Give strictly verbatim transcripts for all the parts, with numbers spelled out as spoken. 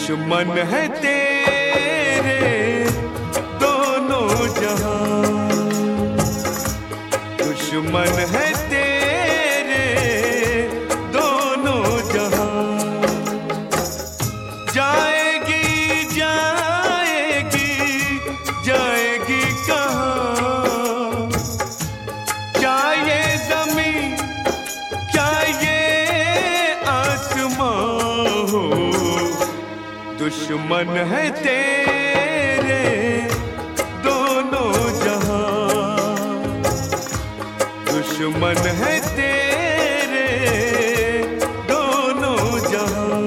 दुश्मन है तेरे दोनों जहां, दुश्मन है तेरे दोनों जहां। जाएगी जाएगी जाएगी कहाँ, क्या ये ज़मीं क्या ये आसमां हो। दुश्मन है तेरे दोनों जहां, दुश्मन है तेरे दोनों जहां।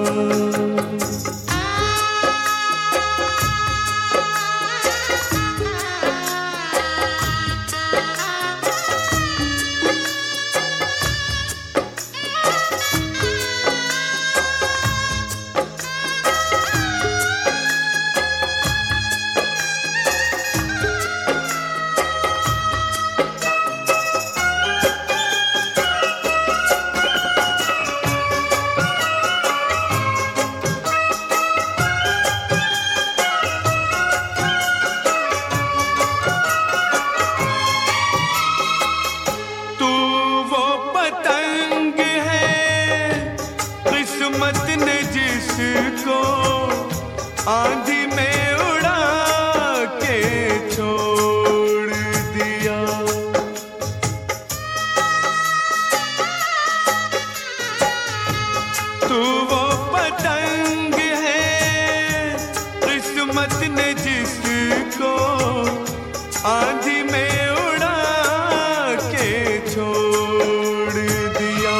किस्मत ने जिसको आंधी में उड़ा के छोड़ दिया, तू वो पतंग है किस्मत ने जिसको आंधी में उड़ा के छोड़ दिया।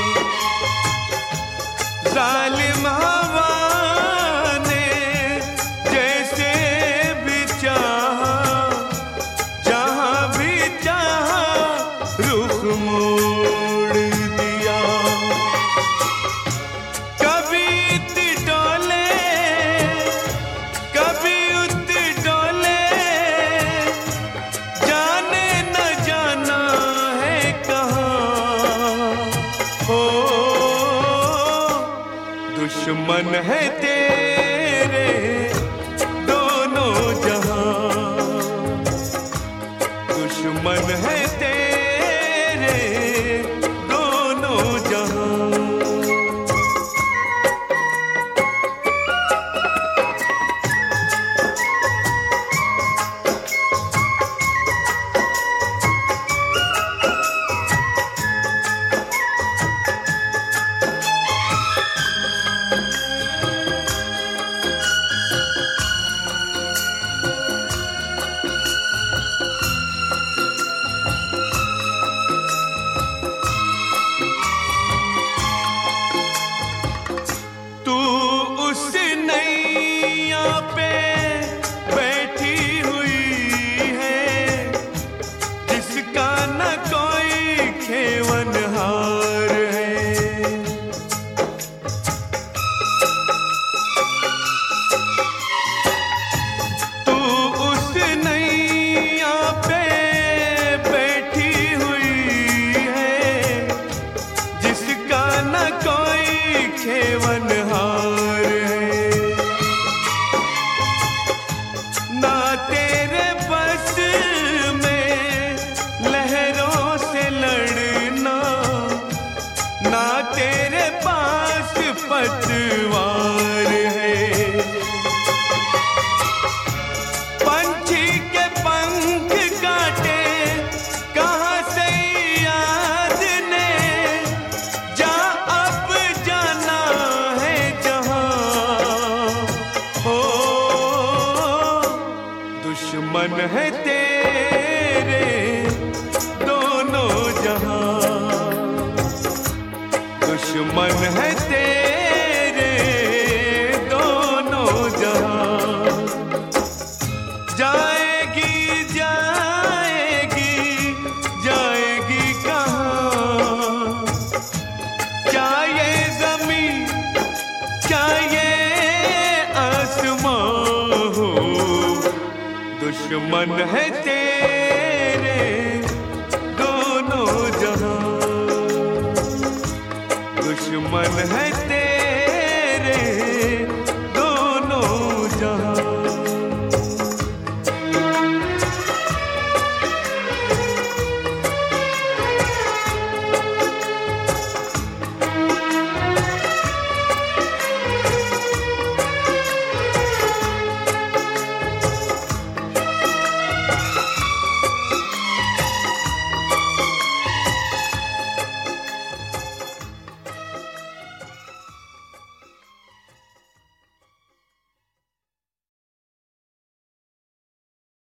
जालिम हवा ने जैसे भी चाहा, जहां भी चाहा रुख मोड़ दिया। कभी इत डोले कभी उत डोले, जाने न जाना है कहाँ हो। दुश्मन है तेरे दोनों जहां, दुश्मन है तेरे दोनों जहां। खेवनहार है ना तेरे बस में लहरों से लड़ना, ना तेरे पास पतवार है। पंछी के पंख काटे कहाँ से याद ने, जा अब जाना है जहाँ हो। दुश्मन है तेरे दोनों जहाँ, दुश्मन है तेरे दोनों जहाँ। जाएगी जाएगी जाएगी कहाँ, क्या ये ज़मीं क्या ये आसमां हो। दुश्मन है